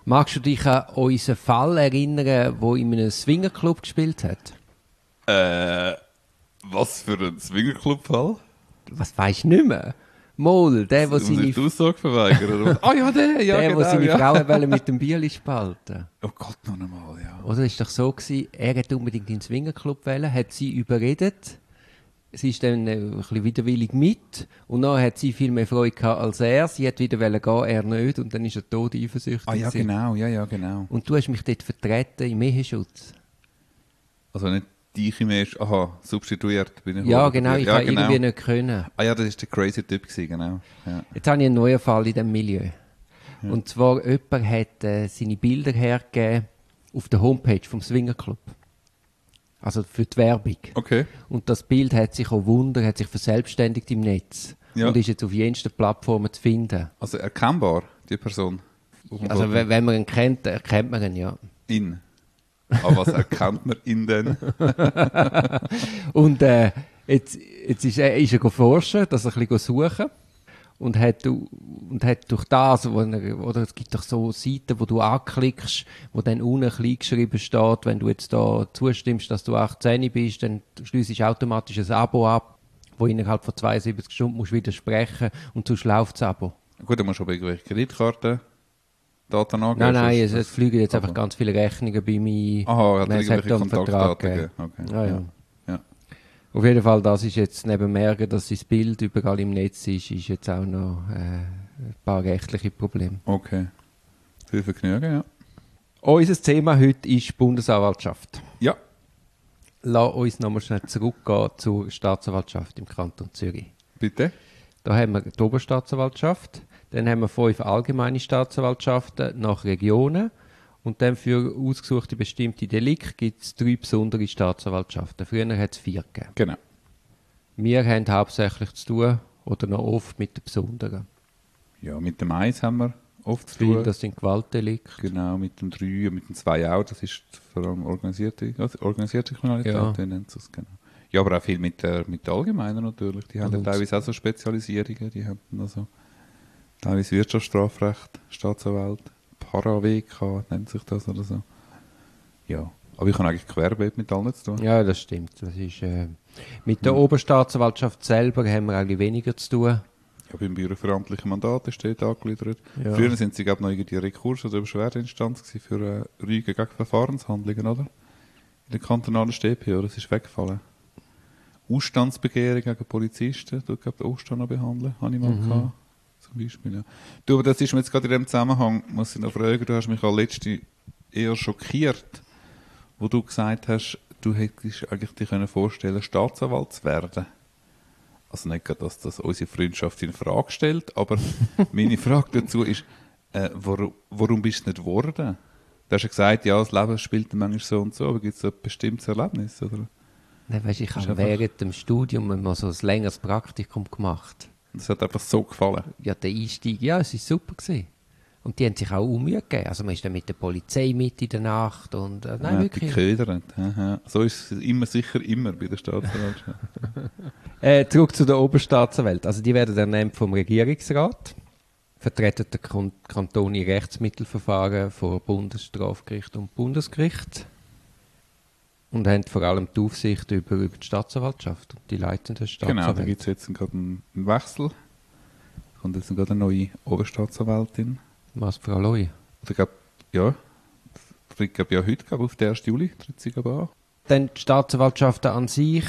Magst du dich an unseren Fall erinnern, wo in einem Swingerclub gespielt hat? Was für ein Swingerclub-Fall? Was weisst du nicht mehr? Mol, der, wo seine... die Aussage verweigern? Ah ja, der, ja der, genau. Der, seine ja. Frau wollte mit dem Bieli spalten. Oh Gott, noch einmal, ja. Oder ist doch so gewesen, er hat unbedingt in den Swingerclub wollen, hat sie überredet. Sie ist dann ein bisschen widerwillig mit. Und dann hat sie viel mehr Freude gehabt als er. Sie hat wieder gehen, er nicht. Und dann ist er tot eifersüchtig. Ah ja, genau, ja, genau. Und du hast mich dort vertreten im Eheschutz. Also nicht dich im ersten, substituiert bin ich. Ja, genau, ich habe irgendwie nicht können. Ah ja, das war der crazy Typ gewesen, genau. Ja. Jetzt habe ich einen neuen Fall in diesem Milieu. Ja. Und zwar, jemand hat seine Bilder hergegeben auf der Homepage vom Swingerclub. Also für die Werbung. Okay. Und das Bild hat sich verselbstständigt im Netz. Ja. Und ist jetzt auf jensten Plattformen zu finden. Also erkennbar, die Person? Also wenn man ihn kennt, erkennt man ihn, ja. In? Aber was erkennt man in denn? Und jetzt ist er forschen, dass er ein bisschen suchen und hat durch das, oder es gibt doch so Seiten, wo du anklickst, wo dann unten klein geschrieben steht, wenn du jetzt da zustimmst, dass du 18 bist, dann schliessest du automatisch ein Abo ab, wo innerhalb von 72 Stunden musst widersprechen und sonst läuft das Abo. Gut, dann musst du aber irgendwelche Kreditkarten Daten angeben? Nein, es fliegen jetzt einfach ganz viele Rechnungen bei mir. Aha, hat irgendwelche Kontaktdaten gegeben. Okay. Ja. Auf jeden Fall, das ist jetzt neben Merken, dass das Bild überall im Netz ist jetzt auch noch ein paar rechtliche Probleme. Okay. Viel Vergnügen, ja. Unser Thema heute ist die Bundesanwaltschaft. Ja. Lass uns nochmal schnell zurückgehen zur Staatsanwaltschaft im Kanton Zürich. Bitte? Da haben wir die Oberstaatsanwaltschaft, dann haben wir 5 allgemeine Staatsanwaltschaften nach Regionen und dann für ausgesuchte bestimmte Delikte gibt es 3 besondere Staatsanwaltschaften. Früher hat es 4 gegeben. Genau. Wir haben hauptsächlich zu tun, oder noch oft mit den besonderen. Ja, mit dem 1 haben wir oft zu tun. Das sind Gewaltdelikte. Genau, mit dem 3 und mit dem 2 auch. Das ist vor allem organisierte Kriminalität, ja. Nennt es, genau. Ja, aber auch viel mit der Allgemeinen natürlich. Die haben teilweise auch so Spezialisierungen. Die haben also teilweise Wirtschaftsstrafrecht, Staatsanwalt, Para-WK nennt sich das oder so. Ja, aber ich habe eigentlich querbeet mit allen zu tun. Ja, das stimmt. Das ist, mit der Oberstaatsanwaltschaft selber haben wir eigentlich weniger zu tun. Ja, beim Büro für amtliche Mandate steht angegliedert. Ja. Früher sind sie, glaube ich, noch die Rekurs- oder Beschwerdeinstanz für Rügen gegen Verfahrenshandlungen, oder? In der kantonalen StPO, das ist weggefallen. Ausstandsbegehren gegen Polizisten, dort glaube ich Ausstand noch behandeln, habe ich mal gehabt, zum Beispiel. Ja. Du, aber das ist mir jetzt gerade in dem Zusammenhang, muss ich noch fragen, du hast mich als Letzte eher schockiert, wo du gesagt hast, du hättest eigentlich dir vorstellen können, Staatsanwalt zu werden. Also nicht gerade, dass das unsere Freundschaft in Frage stellt, aber meine Frage dazu ist, warum bist du nicht geworden? Du hast ja gesagt, ja, das Leben spielt manchmal so und so, aber gibt es ein bestimmtes Erlebnis, oder? Nein, weißt, ich habe während dem Studium mal so ein längeres Praktikum gemacht. Das hat einfach so gefallen? Ja, der Einstieg, ja, es war super gewesen. Und die haben sich auch Mühe gegeben. Also man ist dann mit der Polizei mit in der Nacht und nein, wirklich. Geködert. So ist es immer bei der Staatsanwaltschaft. Zurück zu der Oberstaatsanwalt. Also die werden ernannt vom Regierungsrat, vertreten den Kanton in Rechtsmittelverfahren vor Bundesstrafgericht und Bundesgericht und haben vor allem die Aufsicht über die Staatsanwaltschaft und die leitenden Staatsanwälte. Genau, da gibt es jetzt gerade einen Wechsel. Da kommt jetzt gerade eine neue Oberstaatsanwältin. Was, Frau Loi? Ich glaube, ja. Ich glaube, ja, heute, auf den 1. Juli tritt sie an. Dann die Staatsanwaltschaften an sich.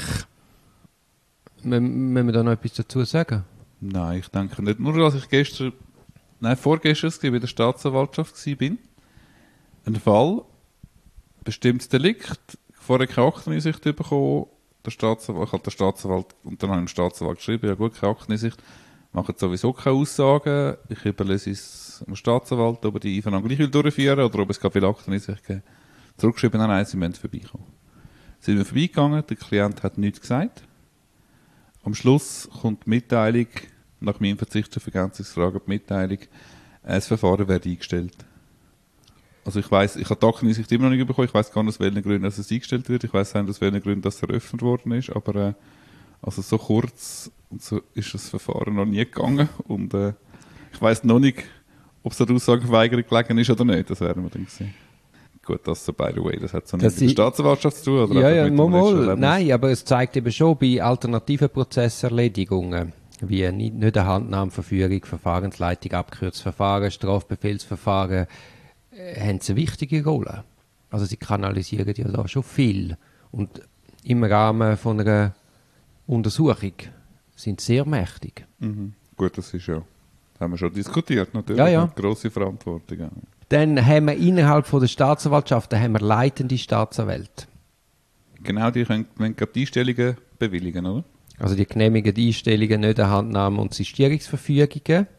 Müssen wir da noch etwas dazu sagen? Nein, ich denke nicht. Nur, als ich vorgestern bei der Staatsanwaltschaft war, ein Fall, bestimmtes Delikt, vorher keine Akteneinsicht bekommen, ich habe den Staatsanwalt, und dann habe ich dem Staatsanwalt geschrieben, ja gut, keine Akteneinsicht, machen sowieso keine Aussagen, ich überlasse es dem Staatsanwalt, ob er die Einvernahme gleich durchführen will oder ob es keine viele Akteneinsicht gibt. Zurückgeschrieben, nein, sie müssen vorbeikommen. Sind wir vorbeigegangen, der Klient hat nichts gesagt. Am Schluss kommt die Mitteilung, nach meinem Verzicht auf Ergänzungsfragen, die Mitteilung, das Verfahren wird eingestellt. Also ich weiss, ich habe die Akteneinsicht immer noch nicht bekommen, ich weiss gar nicht, aus welchen Gründen es eingestellt wird, ich weiss nicht, aus welchen Gründen das eröffnet worden ist, aber also so kurz und so ist das Verfahren noch nie gegangen und ich weiss noch nicht, ob es an der Aussageverweigerung gelegen ist oder nicht, das werden wir dann sehen. Gut, das so, by the way, das hat so nichts mit der Staatsanwaltschaft zu tun? Oder Ja, nein, aber es zeigt eben schon bei alternativen Prozesserledigungen, wie nicht eine Handnahmeverführung, Verfahrensleitung, abgekürztes Verfahren, Strafbefehlsverfahren, haben sie eine wichtige Rolle. Also sie kanalisieren ja da schon viel. Und im Rahmen von einer Untersuchung sind sie sehr mächtig. Mhm. Gut, das ist ja, das haben wir schon diskutiert, natürlich. Ja, ja. Mit grosser Verantwortung. Ja. Dann haben wir innerhalb von der Staatsanwaltschaft haben wir leitende Staatsanwälte. Genau, die können gerade die Einstellungen bewilligen, oder? Also die genehmigen die Einstellungen, nicht Handnahme und Sistierungsverfügungen.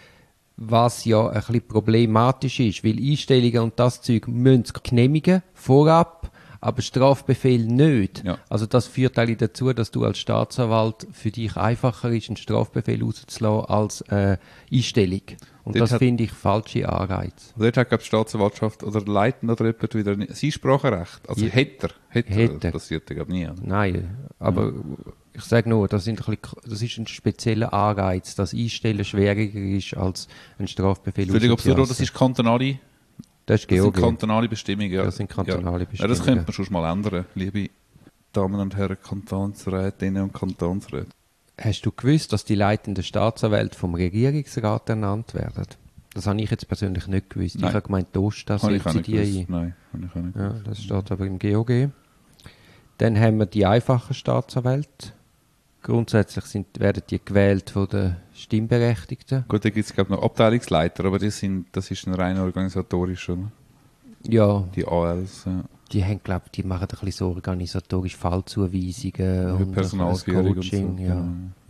Was ja ein bisschen problematisch ist, weil Einstellungen und das Zeug müssen sie genehmigen, vorab, aber Strafbefehl nicht. Ja. Also das führt eigentlich dazu, dass du als Staatsanwalt für dich einfacher ist, einen Strafbefehl rauszulassen als Einstellung. Und Dort das finde ich falsche Anreiz. Dort hat die Staatsanwaltschaft oder der Leitende oder jemand wieder ein Einspracherecht. Also Ja. hätte er. Hätte. Das passiert ja nie. Oder? Nein, aber ich sage nur, das ist ein spezieller Anreiz, dass Einstellen schwieriger ist als ein Strafbefehl Völlig absurd, rauszulassen. das ist kantonale, Das ist das sind GOG. kantonale Bestimmungen. Ja. Das sind kantonale Ja, Bestimmungen. das könnte man schon mal ändern, liebe Damen und Herren Kantonsrätinnen und Kantonsräte. Hast du gewusst, dass die leitenden Staatsanwälte vom Regierungsrat ernannt werden? Das habe ich jetzt persönlich nicht gewusst. Nein. Ich habe gemeint, da Habe ich auch setzen nicht die gewusst. ein. Nein, habe ich auch nicht Ja, gewusst. das steht aber im GOG. Dann haben wir die einfachen Staatsanwälte. Grundsätzlich werden die gewählt von den Stimmberechtigten. Gut, da gibt es glaube ich noch Abteilungsleiter, aber das ist ein rein organisatorisch, oder? Ja, Die ALs, ja. die haben, die machen ein bisschen so organisatorisch Fallzuweisungen und Personalführung ein Coaching. und so. Ja.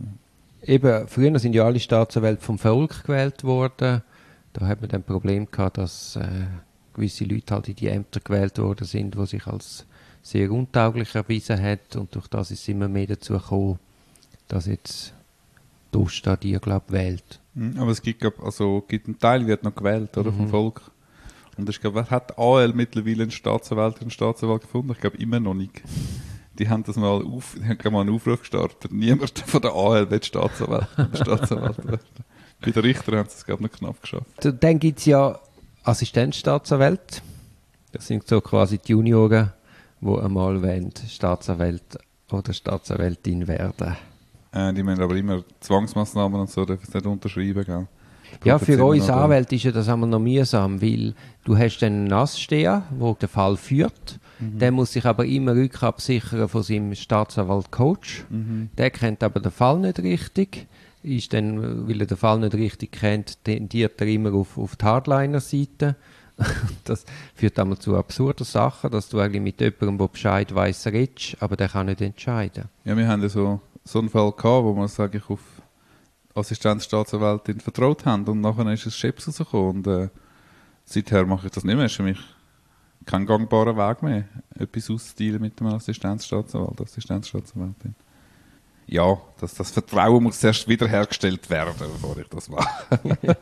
Eben, früher sind ja alle Staatsanwälte vom Volk gewählt worden. Da hat man dann ein Problem gehabt, dass gewisse Leute halt in die Ämter gewählt worden sind, die sich als sehr untauglich erwiesen hat. Und durch das ist es immer mehr dazu gekommen, dass jetzt die Osta die, glaube ich, wählt. Aber es gibt, gibt einen Teil, wird noch gewählt, oder, vom Volk. Und ich glaube, wer hat AL mittlerweile einen Staatsanwalt gefunden? Ich glaube, immer noch nicht. Die haben das mal einen Aufruf gestartet. Niemand von der AL will Staatsanwalt werden. Bei den Richtern haben sie es gerade noch knapp geschafft. Dann gibt es ja Assistenzstaatsanwälte. Das sind so quasi die Junioren, die einmal Staatsanwalt oder Staatsanwältin werden. Die müssen aber immer Zwangsmaßnahmen und so, dürfen sie nicht unterschreiben, gell? Ja, für uns Anwälte ist ja das einmal noch mühsam, weil du hast dann einen Asssteher, der den Fall führt. Der muss sich aber immer rückabsichern von seinem Staatsanwalt-Coach. Der kennt aber den Fall nicht richtig. Ist dann, weil er den Fall nicht richtig kennt, tendiert er immer auf die Hardliner-Seite. Das führt einmal zu absurden Sachen, dass du eigentlich mit jemandem, der Bescheid weiss, redest, aber der kann nicht entscheiden. Ja, wir haben ja so einen Fall gehabt, wo wir, sage ich, auf Assistenzstaatsanwältin vertraut haben und nachher ist es Scheps rausgekommen und seither mache ich das nicht mehr. Es ist für mich kein gangbarer Weg mehr, etwas auszuteilen mit dem Assistenzstaatsanwältin. Ja, das Vertrauen muss erst wiederhergestellt werden, bevor ich das mache.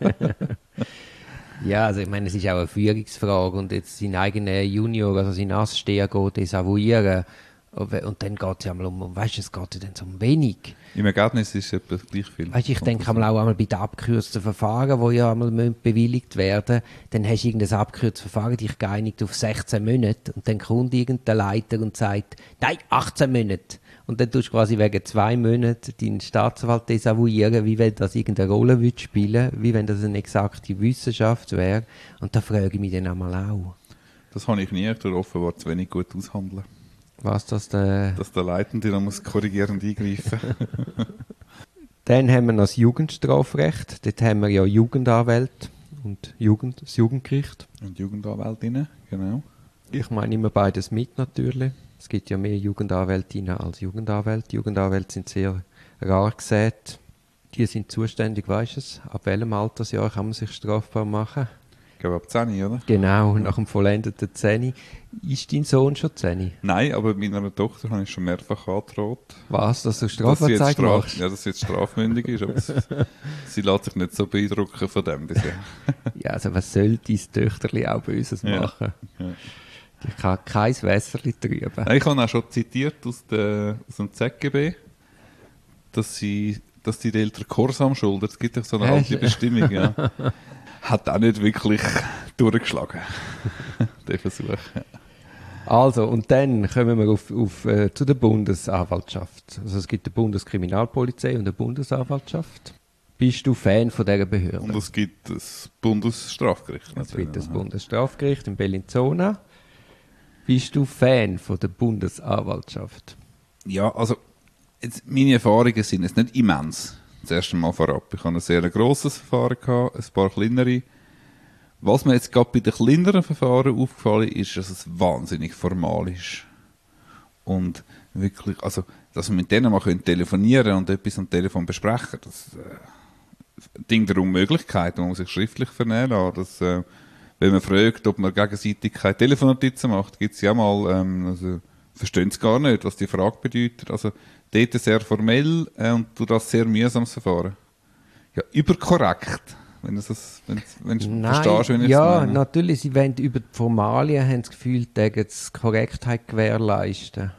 Ja, also ich meine, es ist auch eine Führungsfrage und jetzt seinen eigenen Junior, also seinen Asssteher desavouieren und dann geht es ja mal weißt du, es geht ja dann so um wenig. Im Ergebnis ist es etwa gleich viel. Weißt du, ich denke auch einmal bei den abgekürzten Verfahren, die ja einmal bewilligt werden, dann hast du irgendein abgekürztes Verfahren, dich geeinigt auf 16 Monate und dann kommt irgendein Leiter und sagt, nein, 18 Monate. Und dann tust du quasi wegen 2 Monaten deinen Staatsanwalt desavouieren, wie wenn das irgendeine Rolle würde spielen, wie wenn das eine exakte Wissenschaft wäre. Und da frage ich mich dann einmal auch. Das habe ich nie, ich tue offenbar zu wenig gut aushandeln. Was das Dass der Leitende noch muss korrigierend eingreifen. Dann haben wir noch das Jugendstrafrecht. Dort haben wir ja Jugendanwälte und das Jugendgericht. Und Jugendanwältinnen, genau. Ich meine immer beides mit natürlich. Es gibt ja mehr Jugendanwältinnen als Jugendanwälte. Jugendanwälte sind sehr rar gesät. Die sind zuständig, weißt du es? Ab welchem Altersjahr kann man sich strafbar machen? Ich glaube ab 10, oder? Genau, nach dem vollendeten 10. Ist dein Sohn schon 10? Nein, aber meiner Tochter habe ich schon mehrfach angedroht. Was? Dass du Strafanzeige machst? Ja, dass sie jetzt strafmündig ist, aber sie lässt sich nicht so beeindrucken von dem bisher. Ja, also was soll dein Töchterli auch Böses machen? Ja. Die kann kein Wässerli trüben. Ich habe auch schon zitiert aus dem ZGB, dass die Eltern Gehorsam schulden. Es gibt doch so eine alte Bestimmung, ja. hat auch nicht wirklich durchgeschlagen, der Versuch. Also, und dann kommen wir zu der Bundesanwaltschaft. Also es gibt eine Bundeskriminalpolizei und eine Bundesanwaltschaft. Bist du Fan von dieser Behörde? Und es gibt das Bundesstrafgericht. Es gibt das Bundesstrafgericht in Bellinzona. Bist du Fan von der Bundesanwaltschaft? Ja, also jetzt, meine Erfahrungen sind jetzt nicht immens. Das erste Mal vorab. Ich habe ein sehr grosses Verfahren gehabt, ein paar kleinere. Was mir jetzt gerade bei den kleineren Verfahren aufgefallen ist, dass es wahnsinnig formal ist. Und wirklich, also, dass wir mit denen mal telefonieren können und etwas am Telefon besprechen, das Ding der Unmöglichkeit, man muss sich schriftlich vernehmen lassen. Das, wenn man fragt, ob man gegenseitig keine Telefonnotizen macht, gibt es ja mal, also, verstehen sie gar nicht, was die Frage bedeutet. Also, dort sehr formell und du das sehr mühsames Verfahren. Ja, überkorrekt. Wenn du verstehst, wenn ich es meine. Ja, natürlich, sie wollen über die Formalien, haben das Gefühl, die Korrektheit gewährleisten.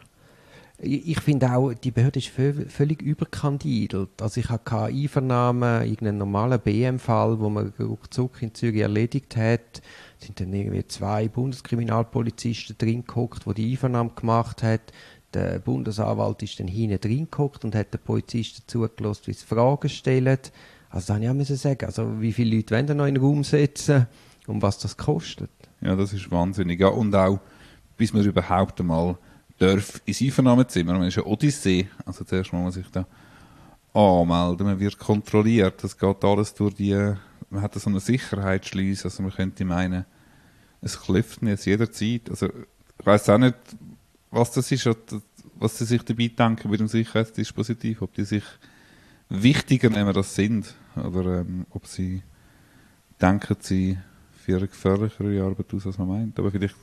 Ich finde auch, die Behörde ist völlig überkandidelt. Also ich habe keine Einvernahme, irgendeinen normalen BM-Fall, wo man ruckzuck in Zürich erledigt hat. Es sind dann irgendwie 2 Bundeskriminalpolizisten drin gehockt, die die Einvernahme gemacht haben. Der Bundesanwalt ist dann hinten drin gehockt und hat den Polizisten zugelassen, wie sie Fragen stellen. Also da musste ich auch sagen, also wie viele Leute wollen da noch in den Raum setzen und was das kostet. Ja, das ist wahnsinnig. Ja, und auch, bis man überhaupt einmal ins Einvernahmezimmer, man ist ja Odyssee, also zuerst muss man sich da anmelden, man wird kontrolliert, das geht alles durch man hat so eine Sicherheitsschleuse, also man könnte meinen, es klopft jetzt jederzeit, also ich weiss auch nicht, was das ist, was sie sich dabei denken mit dem Sicherheitsdispositiv, ob die sich wichtiger nehmen, das sind, oder ob sie denken, sie führen gefährlichere Arbeit aus, als man meint, aber vielleicht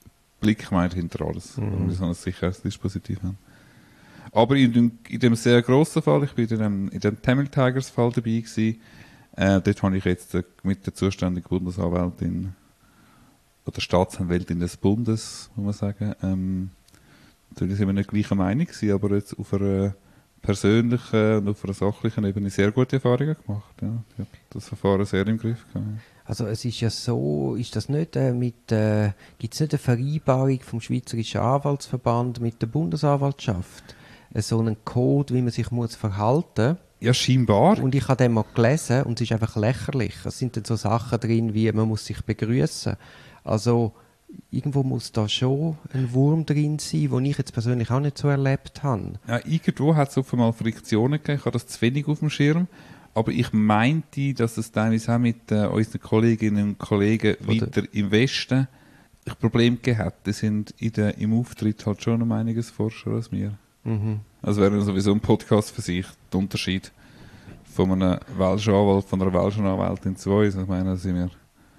Blick meint hinter alles, wenn wir so ein Sicherheitsdispositiv haben. Aber in dem sehr grossen Fall, ich war in dem Tamil Tigers Fall dabei gewesen, dort habe ich jetzt mit der zuständigen Bundesanwältin oder Staatsanwältin des Bundes, muss man sagen, natürlich sind wir nicht gleicher Meinung gewesen, aber jetzt auf einer persönlichen und auf einer sachlichen Ebene sehr gute Erfahrungen gemacht. Ja. Ich habe das Verfahren sehr im Griff gehabt. Also es ist ja so, ist das nicht gibt es nicht eine Vereinbarung vom Schweizerischen Anwaltsverband mit der Bundesanwaltschaft? So einen Code, wie man sich muss verhalten muss? Ja, scheinbar. Und ich habe den mal gelesen und es ist einfach lächerlich. Es sind dann so Sachen drin, wie man muss sich begrüßen. Also irgendwo muss da schon ein Wurm drin sein, den ich jetzt persönlich auch nicht so erlebt habe. Ja, irgendwo hat es auf einmal Friktionen gegeben, ich habe das zu wenig auf dem Schirm. Aber ich meinte, dass es teilweise auch mit unseren Kolleginnen und Kollegen weiter im Westen ein Problem gegeben hat. Die sind im Auftritt halt schon um einiges forscher als wir. Mhm. Also wäre sowieso ein Podcast für sich, der Unterschied von einem welschen Anwalt, von einer welschen Anwältin zu uns. Ich meine, da sind wir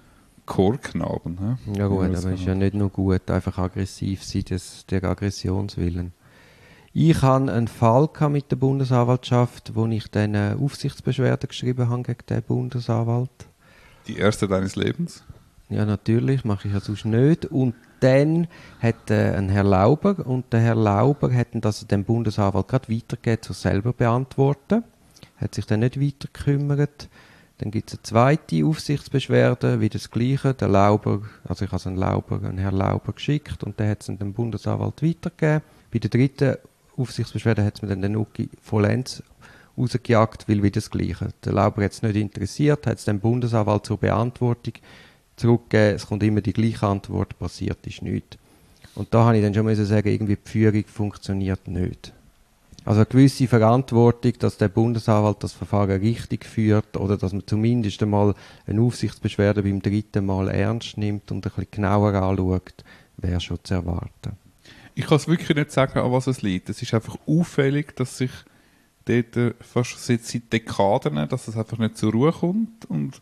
Chorknaben. Ja gut, aber es ist ja nicht nur gut, einfach aggressiv sein, der Aggressionswillen. Ich hatte einen Fall mit der Bundesanwaltschaft, wo ich dann eine Aufsichtsbeschwerde geschrieben habe gegen den Bundesanwalt. Die erste deines Lebens? Ja, natürlich, mache ich ja sonst nicht. Und dann hat ein Herr Lauber, und der Herr Lauber hat das dem Bundesanwalt gerade weitergegeben, zu selber beantworten. Hat sich dann nicht weiter gekümmert. Dann gibt es eine zweite Aufsichtsbeschwerde, wie das Gleiche. Der Lauber, also ich habe einen Herrn Lauber geschickt und der hat es dem Bundesanwalt weitergegeben. Bei der dritten Aufsichtsbeschwerde hat es mir dann den Nuki vollends rausgejagt, weil wieder das Gleiche. Der Lauber hat es nicht interessiert, hat es dem Bundesanwalt zur Beantwortung zurückgegeben. Es kommt immer die gleiche Antwort, passiert ist nichts. Und da habe ich dann schon müssen sagen, irgendwie die Führung funktioniert nicht. Also eine gewisse Verantwortung, dass der Bundesanwalt das Verfahren richtig führt oder dass man zumindest einmal eine Aufsichtsbeschwerde beim dritten Mal ernst nimmt und ein bisschen genauer anschaut, wäre schon zu erwarten. Ich kann es wirklich nicht sagen, an was es liegt. Es ist einfach auffällig, dass sich dort fast seit Dekaden, dass es einfach nicht zur Ruhe kommt. Und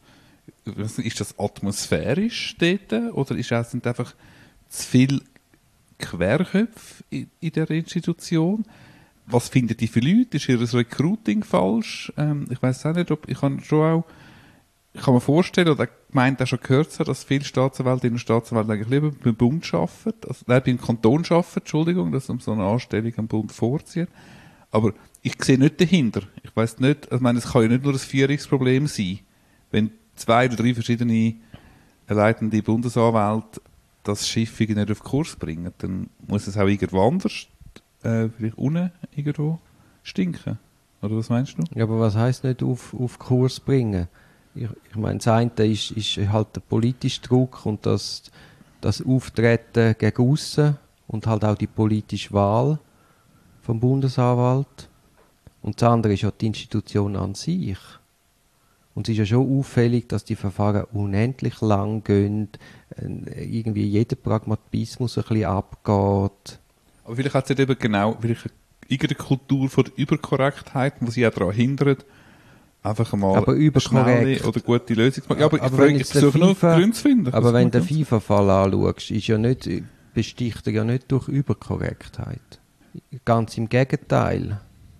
ist das atmosphärisch dort oder sind einfach zu viele Querköpfe in der Institution? Was finden die für Leute? Ist ihr Recruiting falsch? Ich weiß auch nicht, ich kann mir vorstellen, oder gemeint auch schon gehört, dass viele Staatsanwältinnen und Staatsanwälte eigentlich lieber beim Bund arbeiten, also beim Kanton arbeiten, Entschuldigung, dass man so eine Anstellung am Bund vorzieht. Aber ich sehe nicht dahinter. Ich weiss nicht, ich meine, es kann ja nicht nur ein Führungsproblem sein, wenn 2 oder 3 verschiedene leitende Bundesanwälte das Schiff nicht auf Kurs bringen, dann muss es auch irgendwo anders, vielleicht unten irgendwo stinken. Oder was meinst du? Ja, aber was heisst nicht auf Kurs bringen? Ich meine, das eine ist halt der politische Druck und das Auftreten gegen aussen und halt auch die politische Wahl vom Bundesanwalt. Und das andere ist ja die Institution an sich. Und es ist ja schon auffällig, dass die Verfahren unendlich lang gehen, irgendwie jeder Pragmatismus ein bisschen abgeht. Aber vielleicht hat es eben genau irgendeine Kultur von der Überkorrektheit, die sie auch daran hindert, einfach mal aber schnelle oder gute Lösung zu machen. Ja, aber ich versuche nur Gründe zu finden. Aber wenn du den FIFA-Fall anschaust, besticht er ja nicht durch Überkorrektheit. Ganz im Gegenteil.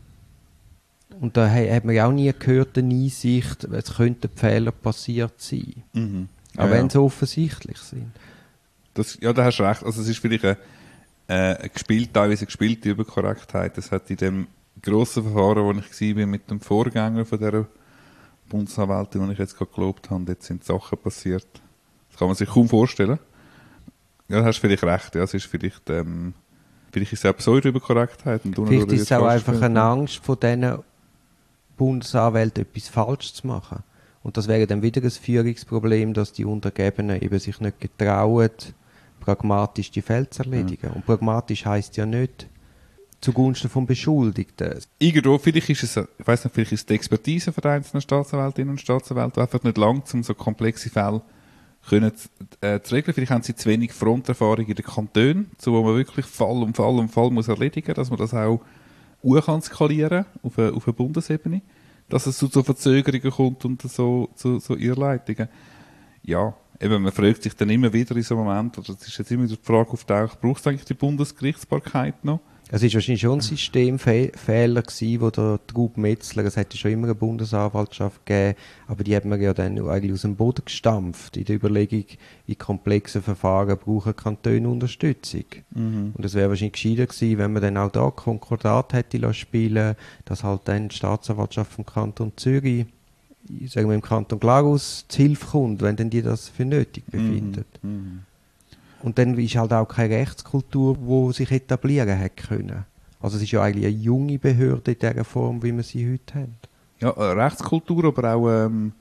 Und da hat man ja auch nie gehört, eine Einsicht, es könnten Fehler passiert sein. Mhm. Ja, auch wenn sie offensichtlich sind. Ja, da hast du recht. Also es ist vielleicht teilweise gespielte Überkorrektheit. Das hat in dem grossen Verfahren, wo ich war mit dem Vorgänger von dieser Bundesanwältin, die ich jetzt gerade gelobt habe, jetzt sind Sachen passiert. Das kann man sich kaum vorstellen. Ja, da hast du vielleicht recht. Ja, es ist vielleicht ist es auch Pseudo-Überkorrektheit. Vielleicht ist es auch einfach eine Angst von diesen Bundesanwälten, etwas falsch zu machen. Und das wäre dann wieder ein Führungsproblem, dass die Untergebenen eben sich nicht getrauen, pragmatisch die Fälle zu erledigen. Ja. Und pragmatisch heisst ja nicht zugunsten vom Beschuldigten. Irgendwo, vielleicht ist es, ich weiss nicht, vielleicht ist die Expertise von einzelnen Staatsanwältinnen und Staatsanwälten einfach nicht lang, um so komplexe Fälle zu regeln. Vielleicht haben sie zu wenig Fronterfahrung in den Kantonen, wo man wirklich Fall um Fall muss erledigen, dass man das auch kann skalieren auf eine Bundesebene, dass es zu so Verzögerungen kommt und so Irrleitungen. Ja, eben, man fragt sich dann immer wieder in so einem Moment, oder es ist jetzt immer wieder die Frage auftaucht, braucht es eigentlich die Bundesgerichtsbarkeit noch? Es war wahrscheinlich schon ein Systemfehler gewesen, wo der Trub Metzler, es hätte schon immer eine Bundesanwaltschaft gegeben, aber die hat man ja dann eigentlich aus dem Boden gestampft, in der Überlegung, in komplexen Verfahren brauchen Kantone Unterstützung. Mhm. Und es wäre wahrscheinlich gescheiter gewesen, wenn man dann auch da Konkordat hätte spielen, dass halt dann die Staatsanwaltschaft vom Kanton Zürich, sagen wir im Kanton Glarus, zu Hilfe kommt, wenn denn die das für nötig befindet. Mhm. Und dann ist halt auch keine Rechtskultur, die sich etablieren hat können. Also es ist ja eigentlich eine junge Behörde in der Form, wie wir sie heute haben. Ja, eine Rechtskultur, aber auch eine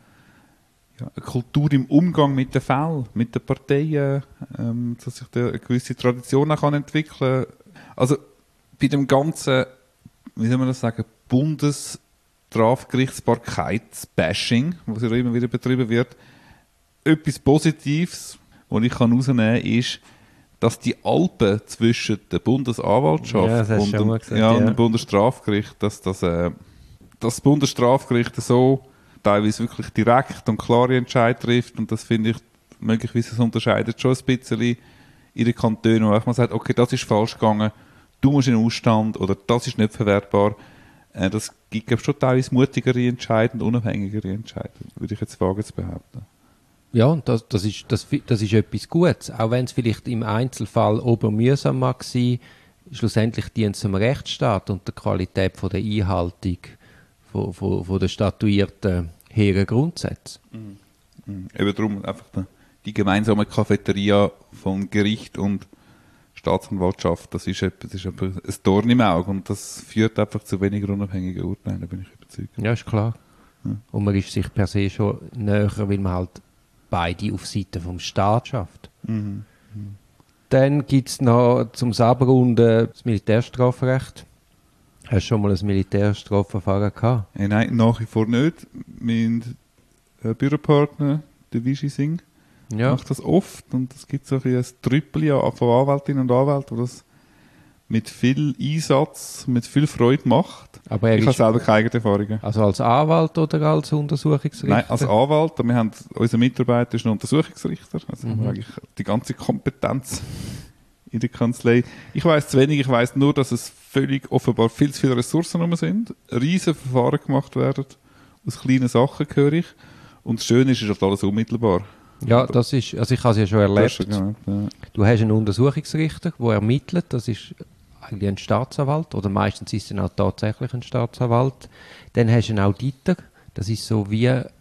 Kultur im Umgang mit den Fällen, mit den Parteien, dass sich da eine gewisse Tradition auch entwickeln kann. Also bei dem ganzen, wie soll man das sagen, Bundesstrafgerichtsbarkeitsbashing, was ja immer wieder betrieben wird, etwas Positives, was ich herausnehmen kann, ist, dass die Alpen zwischen der Bundesanwaltschaft und dem Bundesstrafgericht, dass das Bundesstrafgericht so teilweise wirklich direkt und klare Entscheidungen trifft, und das finde ich möglicherweise, es unterscheidet schon ein bisschen in den Kantonen, wo man sagt, okay, das ist falsch gegangen, du musst in den Ausstand oder das ist nicht verwertbar. Das gibt schon teilweise mutigere Entscheidungen, unabhängigere Entscheidungen, würde ich jetzt wagen zu behaupten. Ja, und das ist etwas Gutes. Auch wenn es vielleicht im Einzelfall obermühsam mag sein, schlussendlich dient es dem Rechtsstaat und der Qualität von der Einhaltung von der statuierten hehren Grundsätze. Eben darum einfach die gemeinsame Cafeteria von Gericht und Staatsanwaltschaft, das ist ein Dorn im Auge und das führt einfach zu weniger unabhängigen Urteilen, da bin ich überzeugt. Ja, ist klar. Ja. Und man ist sich per se schon näher, weil man halt beide auf Seite vom Staat schafft. Mhm. Mhm. Dann gibt es noch zum Abrunden das Militärstrafrecht. Hast du schon mal ein Militärstrafverfahren gehabt? Nein, nach wie vor nicht. Mein Büropartner, der Vichy Singh, macht das oft. Und es gibt so ein Trüppel von Anwältinnen und Anwälten, die das mit viel Einsatz, mit viel Freude macht. Aber ich habe selber keine eigenen Erfahrungen. Also als Anwalt oder als Untersuchungsrichter? Nein, als Anwalt. Unser Mitarbeiter ist ein Untersuchungsrichter. Also haben wir eigentlich die ganze Kompetenz in der Kanzlei. Ich weiss zu wenig. Ich weiss nur, dass es offenbar viel zu viele Ressourcen rum sind. Riesen Verfahren gemacht werden. Aus kleinen Sachen höre ich. Und das Schöne ist, es ist alles unmittelbar. Ja, das ist, also ich habe es ja schon erlebt. Du hast einen Untersuchungsrichter, der ermittelt. Das ist eigentlich ein Staatsanwalt, oder meistens ist es dann auch tatsächlich ein Staatsanwalt. Dann hast du einen Auditor, das ist so wie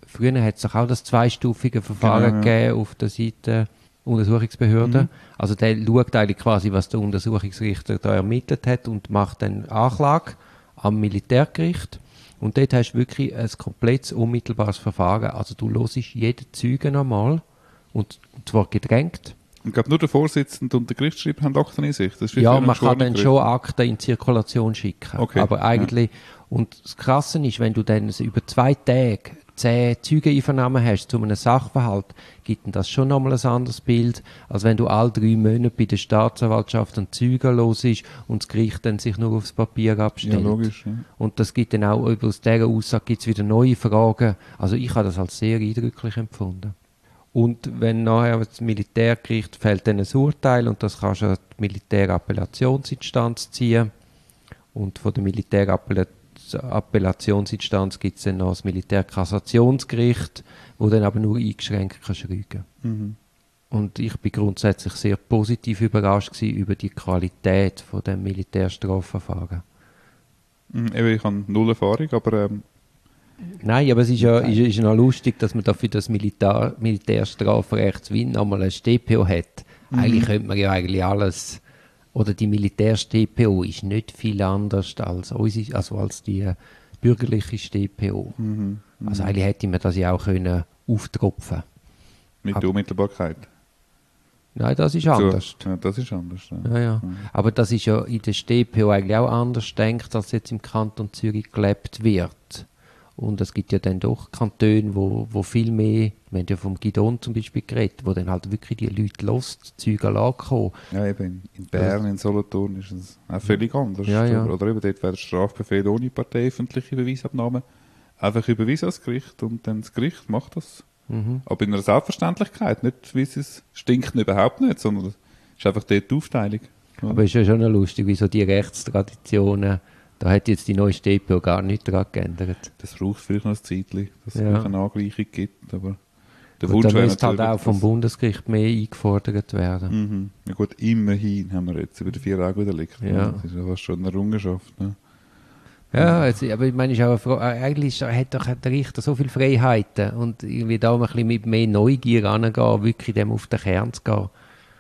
früher hat es doch auch das zweistufige Verfahren gegeben auf der Seite Untersuchungsbehörde. Also der schaut eigentlich quasi, was der Untersuchungsrichter da ermittelt hat und macht dann Anklage am Militärgericht. Und dort hast du wirklich ein komplettes unmittelbares Verfahren. Also du hörst jeden Zeugen einmal und zwar gedrängt. Ich glaube, nur der Vorsitzende und der Gerichtsschreiber haben Akten in sich. Das ist Ja, man kann dann schon Akten in Zirkulation schicken. Okay. Aber eigentlich, und das Krasse ist, wenn du dann über 2 Tage 10 Zeugeneinvernahmen hast zu einem Sachverhalt, gibt dann das schon nochmal ein anderes Bild, als wenn du alle 3 Monate bei der Staatsanwaltschaft einen Zeugen hörst und das Gericht dann sich nur aufs Papier abstellt. Ja, logisch. Ja. Und das gibt dann auch, aus dieser Aussage gibt es wieder neue Fragen. Also ich habe das als sehr eindrücklich empfunden. Und wenn nachher das Militärgericht fällt dann ein Urteil und das kannst du an die Militärappelationsinstanz ziehen und von der Militärappelationsinstanz gibt es dann noch das Militärkassationsgericht, wo dann aber nur eingeschränkt kannst rügen. Und ich bin grundsätzlich sehr positiv überrascht gewesen über die Qualität von dem Militärstrafverfahren. Ich habe null Erfahrung, aber Nein, aber es ist ja ist noch lustig, dass man da für das Militärstrafrecht Wien nochmal ein StPO hat. Eigentlich könnte man ja eigentlich alles, oder die Militär-StPO ist nicht viel anders als unsere, also als die bürgerliche StPO. Also eigentlich hätte man das ja auch können auftropfen. mit der Unmittelbarkeit. Nein, das ist anders. Ja, das ist anders. Ja. Ja. Aber das ist ja in der StPO eigentlich auch anders denkt, als jetzt im Kanton Zürich gelebt wird. Und es gibt ja dann doch Kantone, wo viel mehr, wir haben ja vom Gidon zum Beispiel geredet, wo dann halt wirklich die Leute lässt, Züge kommen. Ja, eben in Bern, in Solothurn ist es auch völlig anders. Ja. Oder eben dort wäre der Strafbefehl ohne parteiöffentliche Beweisabnahme einfach überwiesen ans Gericht und dann das Gericht macht das. Aber in einer Selbstverständlichkeit, nicht wie es stinkt überhaupt nicht, sondern es ist einfach dort die Aufteilung. Aber es ist ja schon noch lustig, wie so die Rechtstraditionen, da hat jetzt die neue StPO gar nichts daran geändert. Das braucht vielleicht noch ein Zeitchen, dass es Ja. eine Angleichung gibt, aber der Und Wunsch dann wäre müsste halt natürlich, auch vom Bundesgericht mehr eingefordert werden. Ja gut, immerhin haben wir jetzt über die 4 Augen Delikt. Ja. Das ist ja fast schon eine Errungenschaft. Ne? Ja, aber ich meine, ist auch eine Frage, eigentlich hat doch der Richter so viele Freiheiten und irgendwie da mal ein bisschen mit mehr Neugier rangehen, wirklich dem auf den Kern zu gehen.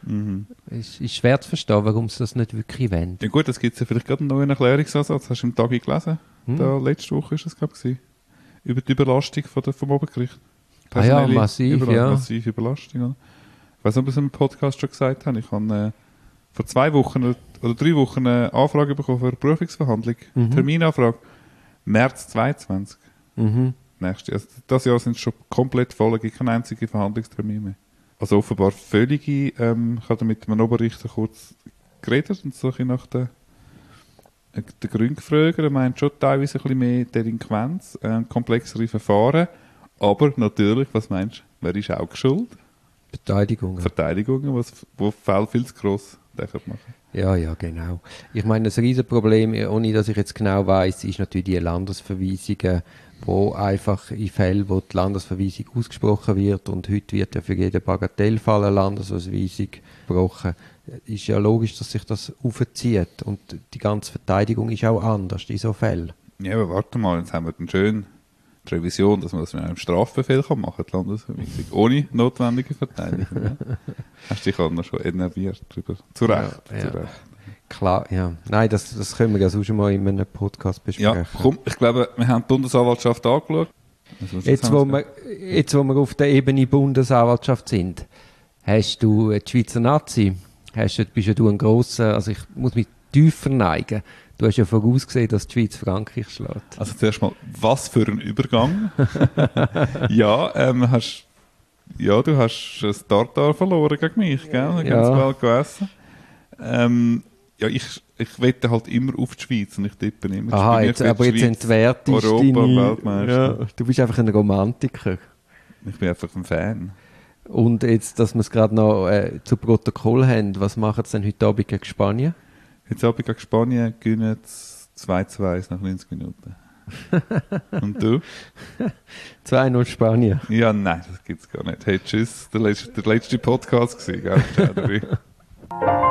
Es ist schwer zu verstehen, warum sie das nicht wirklich wollen. Ja gut, es gibt ja vielleicht gerade einen neuen Erklärungsansatz. Hast du im Tag gelesen? Da, letzte Woche ist das, glaube ich, über die Überlastung vom Obergericht. Personelle massiv, ja. Massive Überlastung. Oder? Ich weiß nicht, ob ich es im Podcast schon gesagt habe. Ich habe vor 2 Wochen oder 3 Wochen eine Anfrage bekommen für eine Berufungsverhandlung. Terminanfrage. März 22. Nächstes Jahr. Also das Jahr sind es schon komplett voll, es gibt keinen einzigen Verhandlungstermin mehr. Also offenbar völlige, ich habe mit einem Oberrichter kurz geredet und so ein bisschen nach den Gründen gefragt. Er meint schon teilweise ein bisschen mehr Delinquenz, komplexere Verfahren. Aber natürlich, was meinst du, wer ist auch schuld? Verteidigungen, wo Fälle viel zu gross machen. Ja, genau. Ich meine, das Riesenproblem, ohne dass ich jetzt genau weiss, ist natürlich die Landesverweisungen, wo einfach in Fällen, wo die Landesverweisung ausgesprochen wird und heute wird ja für jeden Bagatellfall eine Landesverweisung gesprochen, ist ja logisch, dass sich das aufzieht und die ganze Verteidigung ist auch anders in so Fällen. Ja, aber warte mal, jetzt haben wir dann schön die Revision, dass man das mit einem Strafbefehl machen kann, die Landesverweisung, ohne notwendige Verteidigung. Ja. Hast dich auch noch schon enerviert darüber. Zu Recht. Ja. Zu Recht. Klar, ja. Nein, das können wir ja sonst mal in einem Podcast besprechen. Ja, komm, ich glaube, wir haben die Bundesanwaltschaft angeschaut. Jetzt, wo wir auf der Ebene Bundesanwaltschaft sind, hast du die Schweizer Nazi, bist ja du ein grosser, also ich muss mich tiefer neigen. Du hast ja vorausgesehen, dass die Schweiz Frankreich schlägt. Also zuerst mal, was für ein Übergang. Ja, du hast ein Tartar verloren gegen mich, gell? Ganz bald gegessen. Ja, ich wette halt immer auf die Schweiz und ich tippe immer. Aha, jetzt entwertest du Europa-Weltmeister. Ja, du bist einfach ein Romantiker. Ich bin einfach ein Fan. Und jetzt, dass wir es gerade noch zu Protokoll haben, was machen sie denn heute Abend gegen Spanien? Heute Abend gegen Spanien gewinnen 2-2 nach 90 Minuten. Und du? 2-0 Spanien. Ja, nein, das gibt's gar nicht. Hey, tschüss. Der letzte Podcast gewesen, gell?